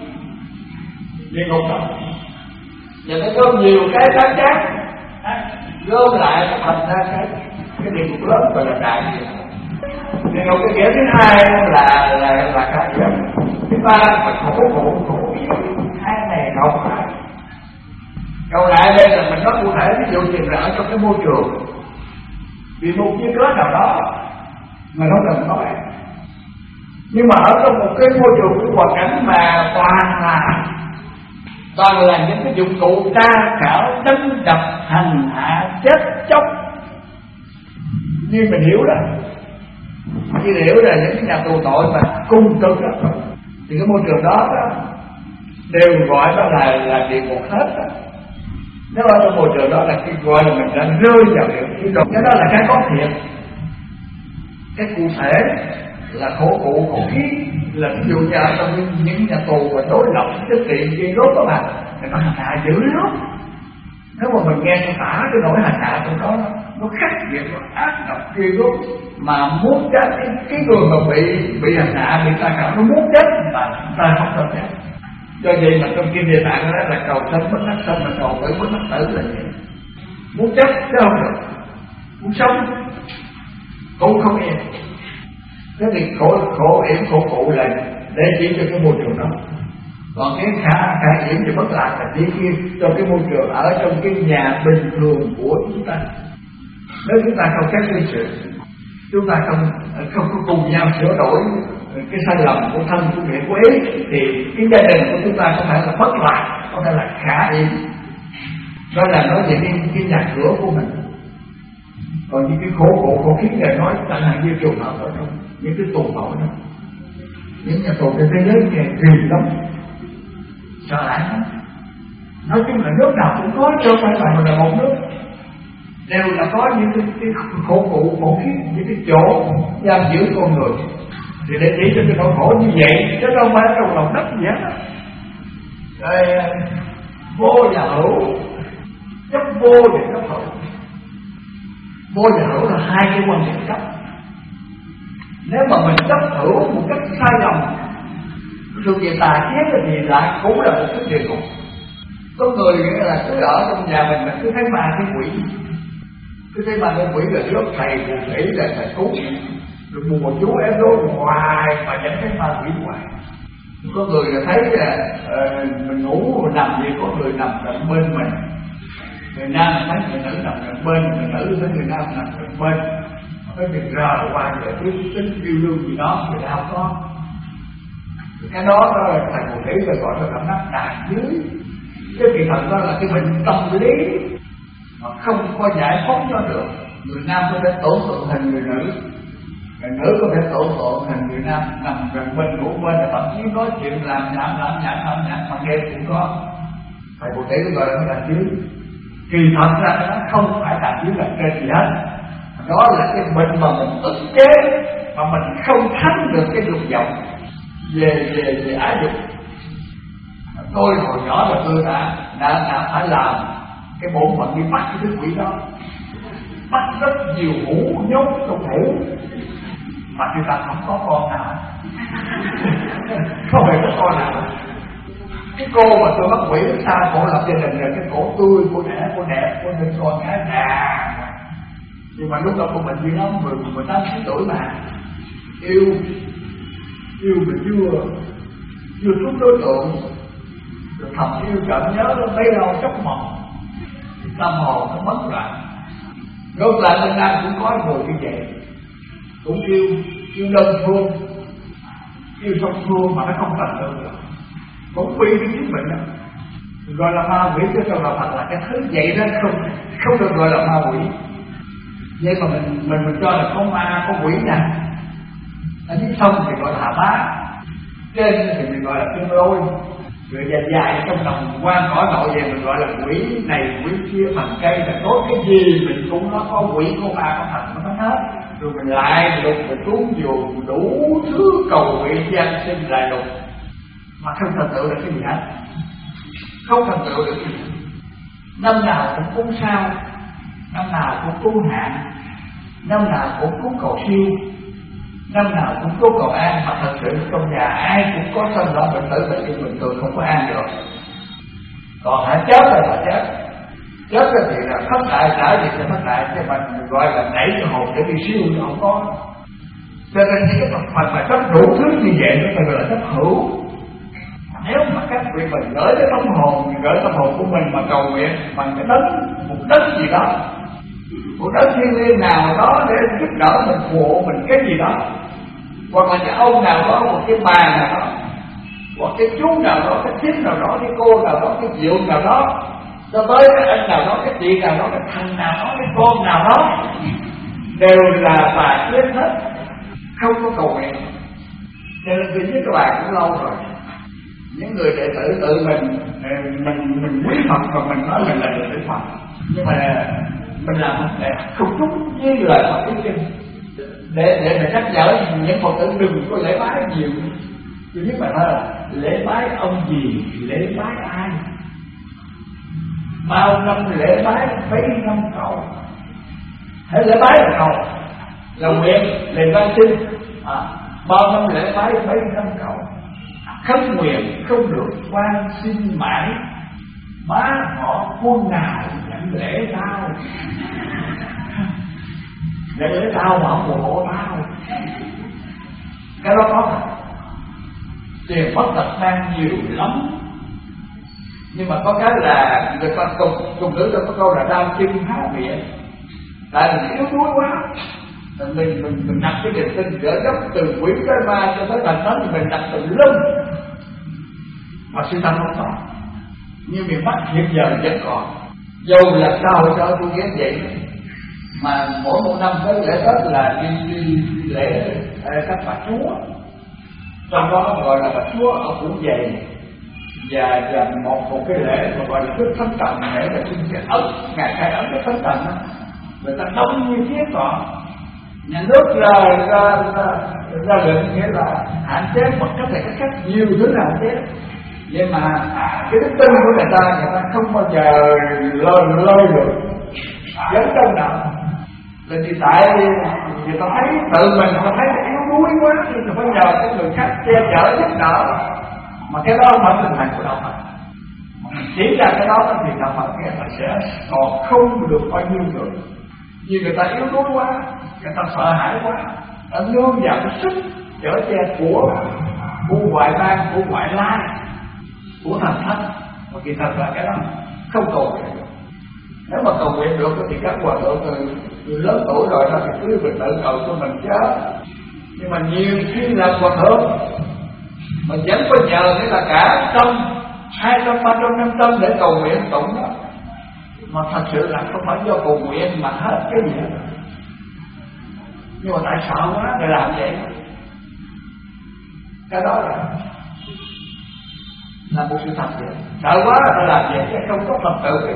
địa ngục đó. Và nó gom nhiều cái đáng chán, gom lại nó thành ra cái cái địa ngục lớn gọi là đại địa ngục. Địa ngục cái nghĩa thứ hai là là là cái gì? Thứ ba là khổ khổ khổ hai này cộng lại. Cộng lại đây là mình nói cụ thể, ví dụ như là ở trong cái môi trường vì một cái cớ nào đó mình không cần nói, nhưng mà ở trong một cái môi trường, cái hoàn cảnh mà toàn là toàn là những cái dụng cụ tra khảo, đánh đập, hành hạ, chết chóc, như mình hiểu đó, như hiểu là những cái nhà tù tội mà cung cực đó, thì cái môi trường đó, đó đều gọi đó là là địa ngục hết đó. Nếu ở trong môi trường đó là cái gọi là mình đã rơi vào địa ngục. Cái đó là cái có thiệt. Cái cụ thể là khổ cụ, khổ khí, là ví dụ như ở trong những nhà tù và đối lập cái tiền gây rốt đó mà thì nó hành hạ dữ lắm. Nếu mà mình nghe nó tả cái nỗi hành hạ trong đó, nó khắc nghiệt, nó ác độc ghê gớm, mà muốn chết cái, cái người mà bị bị hành hạ, bị ta cảm nó muốn chết mà ta không cho chết. Do vậy mà trong Kinh Địa Tạng đó là cầu sanh bất đắc sanh, mà cầu tử bất đắc tử là vậy. Muốn chết chứ không được, muốn sống cũng không yên. Thế thì khổ khổ yểm khổ cụ là để chỉ cho cái môi trường đó. Còn cái khả khả yểm thì bất lạc là chỉ kia cho cái môi trường ở trong cái nhà bình thường của chúng ta. Nếu chúng ta không cách ly sự, chúng ta không không có cùng nhau sửa đổi cái sai lầm của thân của nghĩa của ý, thì cái gia đình của chúng ta có thể là bất lạc, có thể là khả yểm. Đó là nói về cái, cái nhà cửa của mình. Còn những cái khổ khổ khổ khiến người nói chẳng hạn như trường hợp ở trong những cái tù tội đó, những nhà tù trên thế giới này kỳ lắm, sợ hãi lắm. Nói chung là nước nào cũng có, chứ không phải là mình là một nước, đều là có những cái, cái khổ cụ khổ khiến, những cái chỗ giam giữ con người, thì để chỉ cho cái nỗi khổ như vậy, chứ không phải trong lòng đất gì hết. Rồi vô và hữu, chấp vô và chấp hữu. Vô và hữu là hai cái quan điểm chấp. Nếu mà mình chấp hữu một cách sai lầm, ví dụ như tà kiến thì lại cũng là một cái địa ngục. Có người nghĩa là cứ ở trong nhà mình mà cứ thấy ma thấy quỷ, cứ thấy ma thấy quỷ là lớp thầy phù thủy là thầy cứu, rồi mùa chú ép đố hoài mà vẫn thấy ma quỷ hoài. Có người là thấy là uh, mình ngủ mình nằm vậy, có người nằm cạnh bên mình. Người nam thấy người nữ nằm cạnh bên, người nữ thấy người nam nằm cạnh bên. Cái việc rờ qua giải quyết tính yêu đương gì đó người ta không có. Cái đó đó là thầy phù thủy là gọi là cảm giác đàn dưới. Cái kỳ thật đó là cái bệnh tâm lý mà không có giải phóng cho được. Người nam có thể tổn tượng hình người nữ, người nữ có thể tổn tượng hình người nam nằm gần bên ngủ bên, thậm chí nói chuyện làm nhảm làm nhảm làm nhảm mà đêm cũng có. Thầy phù thủy gọi là đàn dưới. Kỳ thật ra nó không phải đàn dưới là trên gì hết. Đó là cái bệnh mà mình ức chế, mà mình không thắng được cái dục vọng về về về ái dục. Tôi hồi nhỏ là tôi đã đã đã phải làm cái bổn phận đi bắt cái thứ quỷ đó, bắt rất nhiều hũ nhốt trong hũ, mà người ta không có con nào, không hề có con nào. Cái cô mà tôi bắt quỷ sao cổ lập gia đình rồi, cái cổ tươi, cô đẹp, cô đẹp, cô nên con gái đà. Nhưng mà lúc đó cô mình như lắm, mười mười tám chín tuổi mà yêu yêu mình chưa chưa trúng đối tượng, rồi thầm yêu chậm nhớ nó bấy lâu chốc mộng, tâm hồn nó mất lại. Ngược lại bên Nam cũng có người như vậy, cũng yêu yêu đơn phương, yêu song phương mà nó không thành được rồi, cũng bị cái chính mình đó, gọi là ma quỷ. Chứ trong đạo Phật là cái thứ vậy đó không không được gọi là ma quỷ. Vậy mà mình mình mình cho là có ma có quỷ nè, ở dưới sông thì gọi là hà bá, trên thì mình gọi là thiên lôi, rồi dài dài trong đồng quan cõi nội về mình gọi là quỷ này quỷ kia, thần cây là tốt cái gì mình cũng nó có quỷ có ma có thần nó hết. Rồi mình lại lục mình cuốn dùng đủ thứ cầu nguyện gian sinh lại lục mà không thành tựu được cái gì hết, không thành tựu được cái gì. Năm nào cũng cúng sao, năm nào cũng cúng hạn, năm nào cũng cúng cầu siêu, năm nào cũng cúng cầu an. Mà thật sự trong nhà ai cũng có sân đó bệnh tử, bệnh tử bình thường không có an được. Còn hãy chết là phải chết, chết thì là thất đại trả gì thì thất đại, chứ mình gọi là nảy cái hồn để đi siêu thì không có. Cho nên những cái phần mà chấp đủ thứ như vậy nó phải gọi là chấp hữu. Nếu mà các vị mình gửi cái tâm hồn, mình gửi tâm hồn của mình mà cầu nguyện bằng cái đất, một đất gì đó, một đất thiên liêng nào đó để giúp đỡ mình, phù hộ mình cái gì đó, hoặc là cái ông nào đó, một cái bà nào đó, hoặc cái chú nào đó, cái thím nào đó, cái cô nào đó, cái dượng nào đó, cho tới cái anh nào đó, cái chị nào đó, cái thằng nào đó, cái con nào đó, đều là bà chết hết, không có cầu nguyện. Cho nên tôi với các bạn cũng lâu rồi, những người đệ tử tự mình mình mình quý Phật và mình nói mình là đệ tử Phật, nhưng mà mình làm để không đúng với lời Phật ý kinh, để để mà nhắc nhở những Phật tử đừng có lễ bái nhiều. Tôi biết bạn nói là lễ bái ông gì, lễ bái ai, bao năm lễ bái mấy năm cầu, hãy lễ bái là cầu là nguyện lời van xin, à, bao năm lễ bái mấy năm cầu, khấn nguyện không được quan xin mãi, má họ quân nào nhận lễ tao, nhận lễ tao mà không phù hộ tao. Cái đó có thật, tiền bất tật đang nhiều lắm, nhưng mà có cái là người ta cùng cùng nữ ta có câu là đau chân há miệng, tại mình yếu đuối quá. Mình mình mình đặt cái niềm tin gỡ gấp từ quỷ tới ma cho tới thành tánh, mình đặt từ lưng mà sự thật không có. Nhưng miền Bắc hiện giờ vẫn còn, dầu là sao cho tôi ghét vậy, mà mỗi một năm tới lễ Tết là đi, đi, đi lễ các bà chúa, trong đó gọi là bà chúa ở Phủ Dày, và và một một cái lễ mà gọi là Đức Thánh Trần, để là xin cái ấn ngày khai ấn Đức Thánh Trần đó, người ta đông như thế còn nhà nước ra ra ra, ra lệnh nghĩa là hạn chế một cách này cách khác, nhiều thứ là hạn chế. Vậy mà cái đức tin của người ta, người ta không bao giờ lôi lôi được dấn trong nào. Là vì tại người ta thấy tự mình, người ta thấy yếu đuối quá thì người ta phải nhờ cái người khác che chở giúp đỡ, mà cái đó không phải tinh thần của đạo Phật. Chỉ ra cái đó thì đạo Phật nghe là sẽ còn không được bao nhiêu nữa. Vì người ta yếu đuối quá, người ta sợ hãi quá, ta nương vào cái sức chở che của của ngoại bang, của ngoại lai, của thần thánh. Mà kỳ thật là cái đó không cầu nguyện được. Nếu mà cầu nguyện được thì các hòa thượng người, người lớn tuổi rồi đó thì cứ mình tự cầu cho mình chứ. Nhưng mà nhiều khi là hòa thượng mình vẫn có nhờ nghĩa là cả trăm, hai trăm, ba trăm, năm trăm để cầu nguyện tụng đó. Mà thật sự là không phải do cầu nguyện mà hết cái gì hết. Nhưng mà tại sao quá để làm vậy? Cái đó là là một sự thật vậy. Sợ quá để làm vậy chứ không có Phật tự.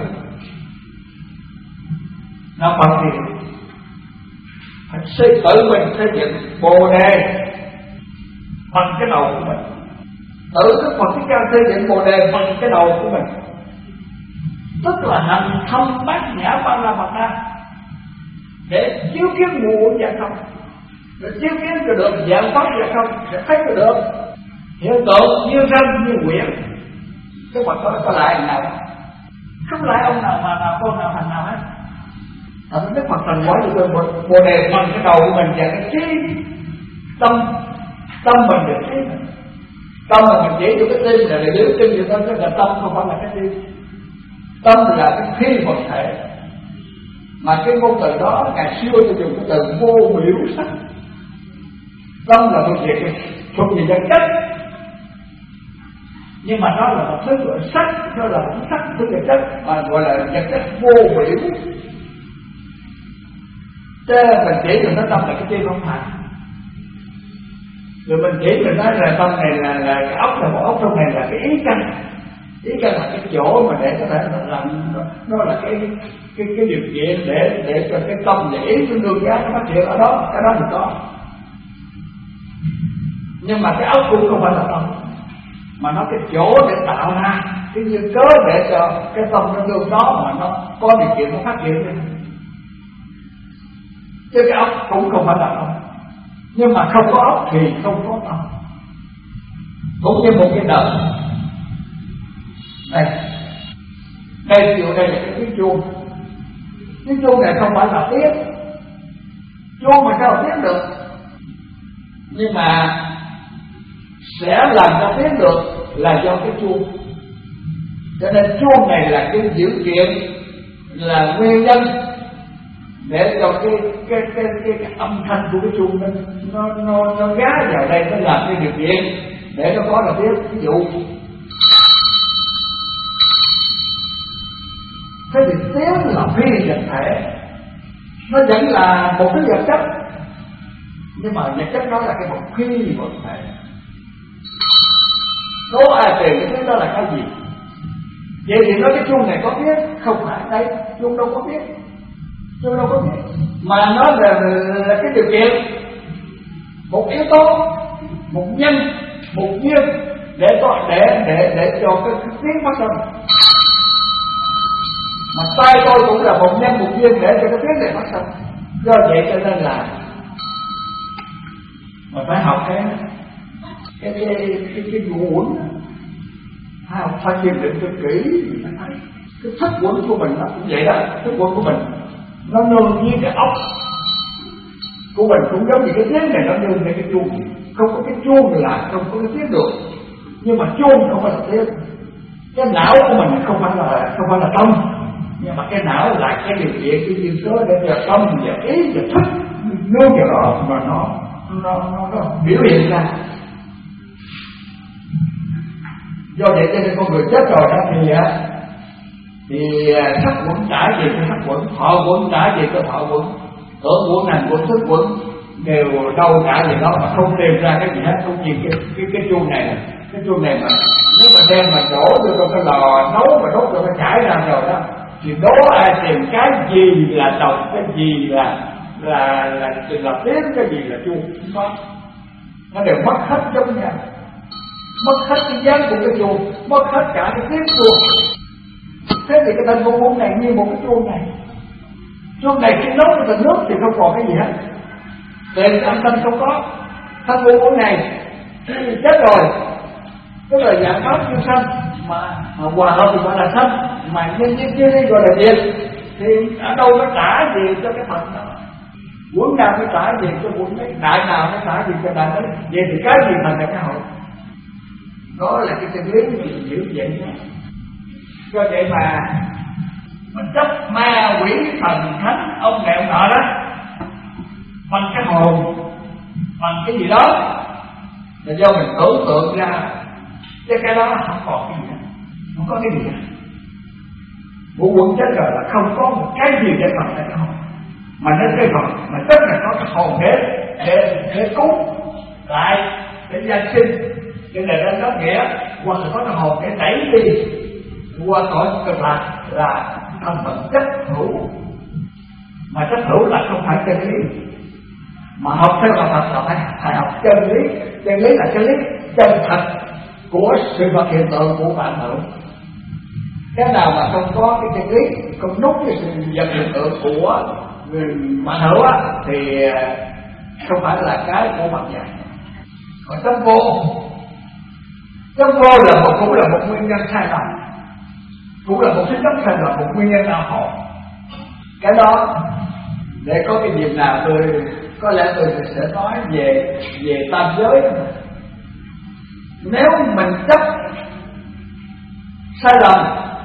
Nó Phật thì phải xây tự mình xây dựng Bồ Đề bằng cái đầu của mình. Tự Đức Phật Thích Ca xây dựng Bồ Đề bằng cái đầu của mình, tức là hành thâm bát nhã ba la mật đa để chiếu kiến nguồn và không, để chiếu kiến cho được dạng pháp và không, sẽ thấy cho được hiện tượng như ranh như nguyện. Cái Phật nói có lại nào không lại ông nào mà nào con nào thành nào hết. Ở Đức Phật thành nói cho tôi một Bồ Đề bằng cái đầu của mình và cái trí tâm tâm mình được trí mình. Tâm là mình chỉ cho cái tim là để giữ tim cho tôi, là tâm không phải là cái tim. Tâm là cái phi vật thể. Mà cái ngôn từ đó ngày xưa tôi dùng cái từ vô biểu sắc. Tâm là một việc thuộc về vật chất, nhưng mà nó là một thứ gọi sắc, nó là một sắc thứ vật chất mà gọi là vật chất vô biểu. Chứ mình chỉ cho nó tâm là cái tim không phải. Rồi mình chỉ mình nói là tâm này là, là cái ốc, là một ốc trong này là cái ý căn. Ý căn là cái chỗ mà để có thể làm nó, nó là cái cái cái điều kiện để để cho cái tâm để ý cái nương giá nó phát triển ở đó, cái đó thì có. Nhưng mà cái ốc cũng không phải là tâm, mà nó cái chỗ để tạo ra cái như cớ để cho cái tâm nó nương đó mà nó có điều kiện nó phát triển lên. Chứ cái ốc cũng không phải là tâm. Nhưng mà không có ốc thì không có tâm. Cũng như một cái đời đây, đây chiều đây là cái tiếng chuông. Tiếng chuông này không phải là tiếng, chuông mà sao tiếng được, nhưng mà sẽ làm cho tiếng được là do cái chuông. Cho nên chuông này là cái dữ kiện, là nguyên nhân để cho cái cái cái cái, cái âm thanh của cái chuông nó nó nó, nó gá vào đây, nó làm cái điều kiện để nó có là tiếng. Ví dụ thế thì tiếng là phi vật thể, nó vẫn là một cái vật chất, nhưng mà vật chất đó là cái một phi vật thể. Đố ai tìm cái tiếng đó là cái gì? Vậy thì nói cái chuông này có tiếng, không phải. Đây chuông đâu có tiếng, chuông đâu có tiếng, mà nó là, là cái điều kiện, một yếu tố, một nhân, một duyên để có để để để cho cái, cái tiếng phát sinh. Mà tay tôi cũng là một nhân, một duyên để cho cái tiếng này phát sinh. Do vậy cho nên là mình phải học cái cái cái cái, cái nguồn, phải học, phải kiềm định cho kỹ. Cái thức quẩn của mình nó cũng vậy đó. Thức quẩn của mình nó nương với cái ốc của mình, cũng giống như cái tiếng này nó nương với cái chuông. Không có cái chuông là không có cái tiếng được, nhưng mà chuông không phải là tiếng. Cái não của mình không phải là không phải là tâm, nhưng mà cái não là cái điều kiện, cái duyên số để cho tâm và ý và thức nương vào đó mà nó nó nó, nó biểu hiện ra. Do vậy cho nên con người chết rồi đó thì thì sắc quẩn trả về cho sắc quẩn, thọ quẩn trả về cho thọ quẩn, tưởng quẩn, hành quẩn, thức quẩn đều đâu trả về đó, mà không tìm ra cái gì hết. Không gì cái cái cái chuông này, cái chuông này mà nếu mà đem mà đổ vô trong cái lò nấu mà đốt cho nó chảy ra rồi đó, thì đố ai tìm cái gì là đồng, cái gì là là là là tiếng, cái gì là chuông, không có. Nó đều mất hết trong nhà, mất hết cái dáng của cái chuông, mất hết cả cái tiếng chuông. Thế thì cái thanh bốn bốn này như một cái chuông này, chuông này khi nấu thành nước thì không còn cái gì hết, tiền âm thanh không có. Thanh bốn bốn này chết rồi, tức là dạng pháp chưa sanh, mà, mà hòa hợp thì gọi là sanh, mà nhân nhân kia đây gọi là diệt. Thì ở đâu nó trả gì cho cái phần đó? Quẩn nào nó trả gì cho quẩn đấy, đại nào nó trả gì cho đại đấy. Vậy thì cái gì thành là cái hậu? Đó là cái chân lý mình hiểu vậy đó. Do vậy mà mình chấp ma quỷ thần thánh ông này ông nọ đó bằng cái hồn, bằng cái gì đó là do mình tưởng tượng ra, chứ cái đó không còn cái gì nữa, không có cái gì nữa. Ngũ quẩn chết rồi là không có một cái gì để phần cái hồn, mà nó cái hồn mà tất cả có cái hồn để để để cứu lại, để gia sinh, cho nên nó có nghĩa hoặc là có cái hồn để đẩy đi qua cõi cực lạc là thân phận chấp hữu. Mà chấp hữu là không phải chân lý, mà học theo là Phật là phải, phải học chân lý. Chân lý là chân lý chân thật của sự vật hiện tượng của vạn hữu. Cái nào mà không có cái chân lý, không nút cái sự vật hiện tượng của vạn hữu á, thì không phải là cái của mặt dạng. Còn chấp vô, chấp vô là một, cũng là một nguyên nhân sai lầm, cũng là một cái chấp sai lầm, một nguyên nhân đau khổ. Cái đó để có cái dịp nào tôi có lẽ tôi sẽ nói về về tam giới. Nếu mình chấp sai lầm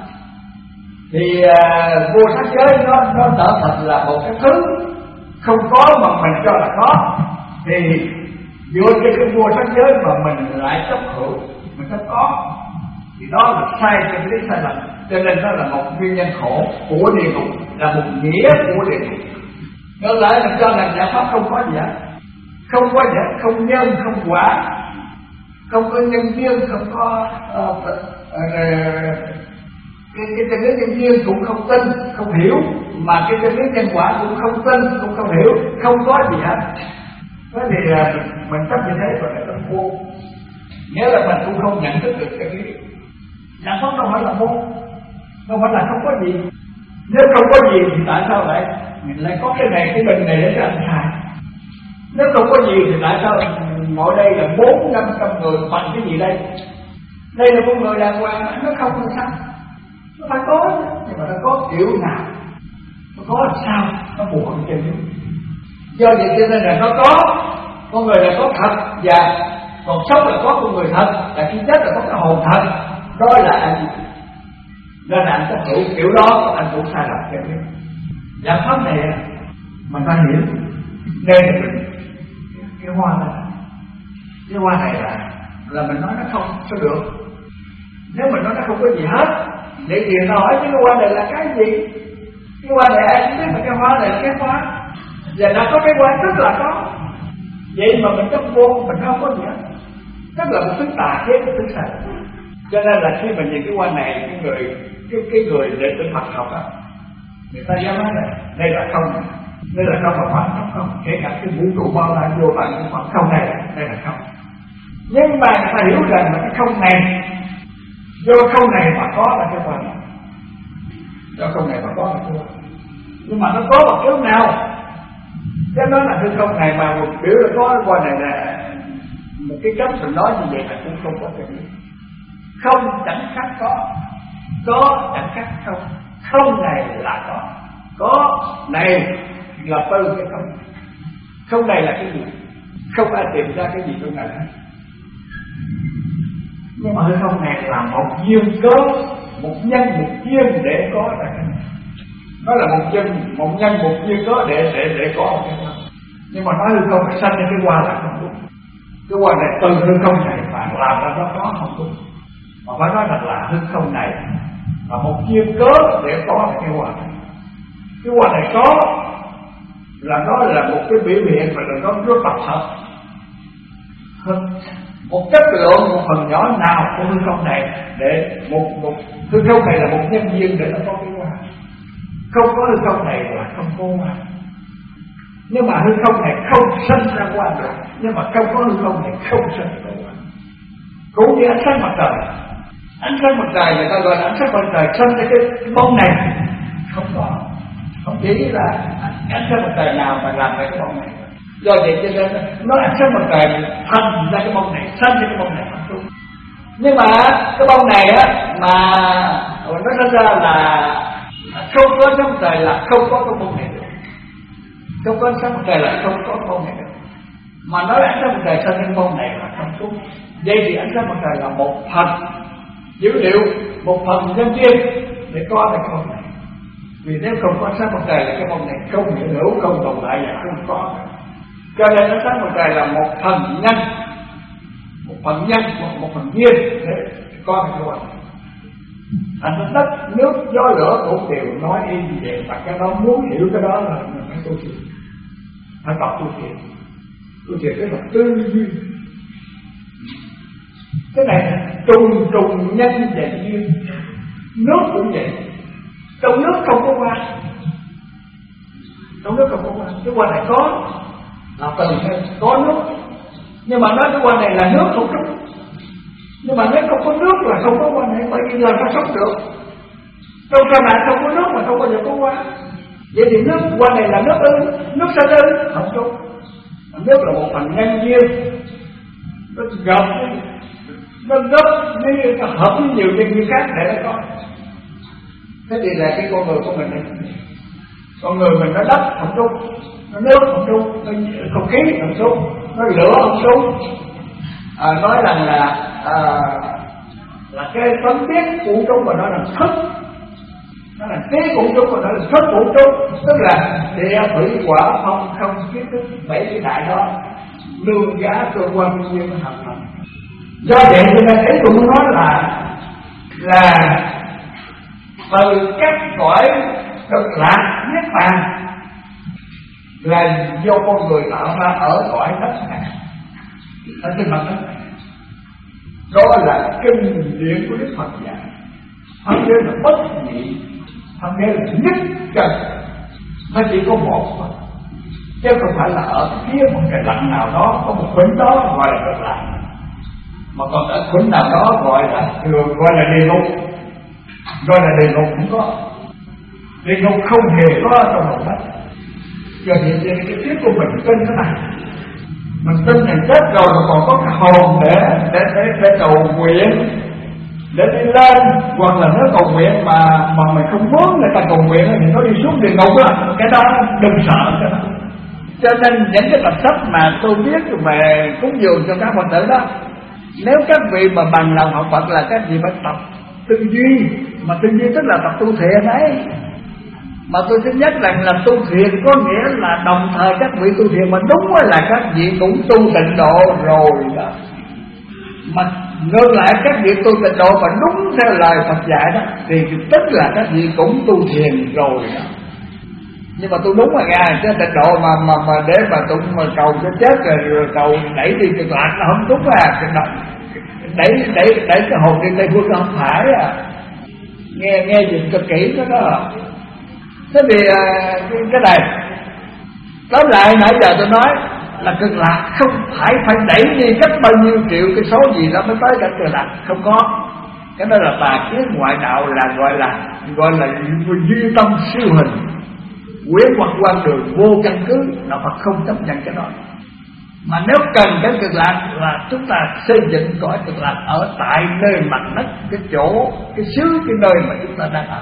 thì uh, vô sắc giới nó nó trở thành là một cái thứ không có mà mình cho là có, thì dựa trên cái vô sắc giới mà mình lại chấp hữu, mình chấp có, thì đó là sai chân lý sai lầm. Cho nên nó là một nguyên nhân khổ của địa ngục, là một nghĩa của địa ngục. Ngược lại mình cho rằng giải pháp không có gì hết, không có gì hết, không nhân không quả, không có nhân duyên, không có uh, uh, uh, cái cái chân lý nhân duyên cũng không tin, không hiểu, mà cái chân lý nhân quả cũng không tin, cũng không hiểu, không có gì hết. Thế thì uh, mình chấp như thế rồi là tâm vô, nghĩa là mình cũng không nhận thức được cái lý. Giải pháp đâu phải là vô, đâu phải là không có gì. Nếu không có gì thì tại sao lại mình lại có cái này, cái bình này để cho anh xài? Nếu không có gì thì tại sao ngồi đây là bốn năm trăm người bằng cái gì đây? Đây là con người đàng hoàng, nó không làm sao? Nó phải có, nhưng mà nó có kiểu nào? Nó có làm sao? Nó buộc không chừng. Do vậy cho nên là nó có, con người là có thật, và còn sống là có con người thật, là khi chết là có cái hồn thật. Đó là anh, nên là anh chấp hữu kiểu đó, anh cũng sai lầm cái này. Giải pháp này mình phải hiểu. Nên cái hoa này, cái hoa này là là mình nói nó không có được. Nếu mình nói nó không có gì hết, để tiền nó hỏi cái hoa này là cái gì? Cái hoa này ai cũng biết mà cái hoa này là cái hoa, và nó có cái hoa rất là có. Vậy mà mình chấp vô, mình không có gì hết, rất là một thứ tà chế, một thứ sai. Cho nên là khi mình nhìn cái hoa này, cái người cái cái người đệ tử Phật học á, người ta dám nói này, đây là không, đây là không mà khoảng không không, kể cả cái vũ trụ bao la vô vàn cái khoảng không này, đây là không. Nhưng mà người ta hiểu rằng là cái không này, do không này mà có là cái hoa này, do không này mà có là cái hoa. Nhưng mà nó có một kiểu nào? Cái đó là cái không này mà một biểu là có cái hoa này là một cái cấp mình nói như vậy là cũng không có cái gì. Không chẳng khác có, có chẳng khác không. Không này là có, có này là từ cái không. Không này là cái gì? Không ai tìm ra cái gì trong này hết. Nhưng mà cái không này là một duyên cớ, một nhân một duyên để có ra cái này. Nó là một nhân, một nhân một duyên cớ để để để có một cái không. Nhưng mà nói hư không phải sanh ra cái hoa là không đúng. Cái hoa này từ hư không này bạn làm ra nó có không đúng. Mà phải nói rằng là hư không này là một duyên cớ để có cái hoa này. Cái hoa này có là nó là một cái biểu hiện mà là nó rất là thật. Một chất lượng, một phần nhỏ nào của hư không này để một một hư không này là một nhân duyên để nó có cái hoa. Không có hư không này là không có hoa. Nhưng mà hư không này không sinh ra hoa được, nhưng mà không có hư không này không sinh ra hoa. Cũng như ánh sáng mặt trời, ánh sáng mặt trời người ta gọi là ánh sáng mặt trời sinh ra cái, cái bóng này không có, không chỉ là ánh sáng mặt trời nào mà làm ra cái bóng này. Do vậy cho nên nó ánh sáng mặt trời thành ra cái bóng này, sinh ra cái bóng này không đúng. Nhưng mà cái bóng này á mà nó sinh ra là không có ánh sáng mặt trời là không có cái bóng này được. Không có ánh sáng mặt trời là không có cái bóng này được. Mà nói ánh sáng mặt trời sinh ra cái bóng này là không đúng. Vậy thì ánh sáng mặt trời là một phần dữ liệu, một phần nhân duyên để có được cái môn này. Vì nếu không có ánh sáng mặt trời là cái môn này không hiện hữu, không tồn tại và không có. Cho nên ánh sáng mặt trời là một phần nhân, một phần nhân, một, một phần duyên để có được cái môn này. Thành đất nước gió lửa cũng đều nói y như vậy, và cái đó muốn hiểu cái đó là mình phải tu thiền, phải tập tu thiền. Tu thiền cái là tư duy. Cái này trùng trùng nhân và duyên. Nước cũng vậy, trong nước không có hoa, trong nước không có hoa, cái hoa này có là từ có nước, nhưng mà nói cái hoa này là nước không đúng. Nhưng mà nếu không có nước là không có hoa này, bởi vì làm sao sống được. Trong sa mạc không có nước mà không bao giờ có hoa. Vậy thì nước hoa này là nước ư? Nước sạch ư? Không đúng. Nước là một phần nhân duyên, nó gặp, nó gấp với nó hợp với nhiều nhân duyên khác để nó có. Thế thì là cái con người của mình này, con người mình nó đất không đúng, nó nước không đúng, nó không khí không đúng, nó lửa không đúng. À, nói rằng là à, là cái phân biết vũ trụ và nó là thức, nó là cái vũ trụ và nó là thức vũ trụ, tức là địa thủy hỏa phong không kiến thức bảy cái đại đó lương giá cơ quan như nó hợp thành. Do vậy cho nên ấy tôi muốn nói là là từ các cõi cực lạc niết bàn là do con người tạo ra ở cõi đất này, ở trên mặt đất này. Đó là kinh điển của Đức Phật dạy. Pháp giới là bất nhị, pháp giới là nhất trần, nó chỉ có một thôi, chứ không phải là ở phía một cái lạnh nào đó có một khuynh đó gọi là cực lạc, mà còn ở khuynh nào đó gọi là thường gọi là địa ngục. Gọi là địa ngục cũng có, địa ngục không hề có trong lòng đất. Cho nên cái thuyết của mình tin thế này, mình tin này chết rồi mà còn có cái hồn để để để để cầu nguyện, để đi lên, hoặc là nếu cầu nguyện mà mà mình không muốn người ta cầu nguyện thì nó đi xuống địa ngục á, cái đó đừng sợ cái đó. Cho nên những cái tập sách mà tôi viết về cúng dường cho các Phật tử đó, nếu các vị mà bằng lòng học Phật là các vị phải tập tư duy, mà tư duy tức là tập tu thiền đấy. Mà tôi xin nhắc rằng là tu thiền có nghĩa là đồng thời các vị tu thiền mà đúng là các vị cũng tu tịnh độ rồi đó. Mà ngược lại các vị tu tịnh độ mà đúng theo lời Phật dạy đó thì tức là các vị cũng tu thiền rồi đó. Nhưng mà tôi đúng rồi nha, chứ tịnh độ mà mà mà để mà tụng mà cầu cho chết rồi, rồi cầu đẩy đi cực lạc nó không đúng à. Cái đẩy đẩy đẩy cái hồn đi Tây Phương nó không phải à. Nghe nghe gì cực kỹ đó đó. Thế thì cái này tóm lại nãy giờ tôi nói là cực lạc không phải phải đẩy đi rất bao nhiêu triệu cái số gì đó mới tới cảnh cực lạc, không có. Cái đó là tà kiến ngoại đạo, là gọi là gọi là duy tâm siêu hình, quyến hoặc quan đường vô căn cứ, là Phật không chấp nhận cái đó. Mà nếu cần cái cực lạc là chúng ta xây dựng cõi cực lạc ở tại nơi mặt đất, cái chỗ, cái xứ, cái nơi mà chúng ta đang ở.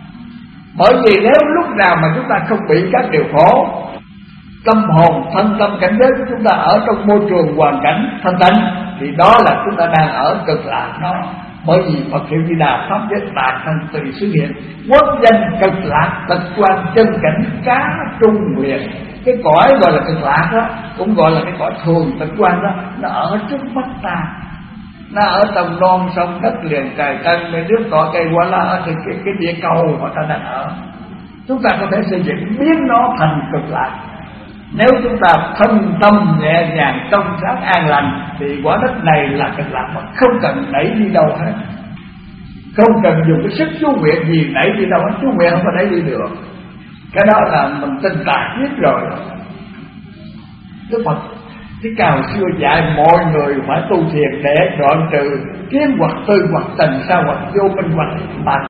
Bởi vì nếu lúc nào mà chúng ta không bị các điều khổ, tâm hồn, thân tâm, cảnh giới của chúng ta ở trong môi trường hoàn cảnh thanh tịnh, thì đó là chúng ta đang ở cực lạc đó. Bởi vì Phật hiệu Di Đà pháp giới tạng thân tùy xuất hiện, quốc danh cực lạc tịch quan chân cảnh cá trung nguyện. Cái cõi gọi là cực lạc đó cũng gọi là cái cõi thường tịch quan đó, nó ở trước mắt ta, nó ở trong non sông đất liền trời tân, mấy nước cỏ cây hoa lá ở cái, cái, cái địa cầu mà ta đang ở. Chúng ta có thể xây dựng biến nó thành cực lạc nếu chúng ta thân tâm nhẹ nhàng trong sáng an lành, thì quả đất này là cực lạc mà không cần đẩy đi đâu hết, không cần dùng cái sức chú nguyện gì đẩy đi đâu hết. Chú nguyện không có đẩy đi được, cái đó là mình tin tà biết rồi. Đức Phật Thích Ca hồi xưa dạy mọi người phải tu thiền để đoạn trừ kiến hoặc tư hoặc tình sao hoặc vô minh hoặc tà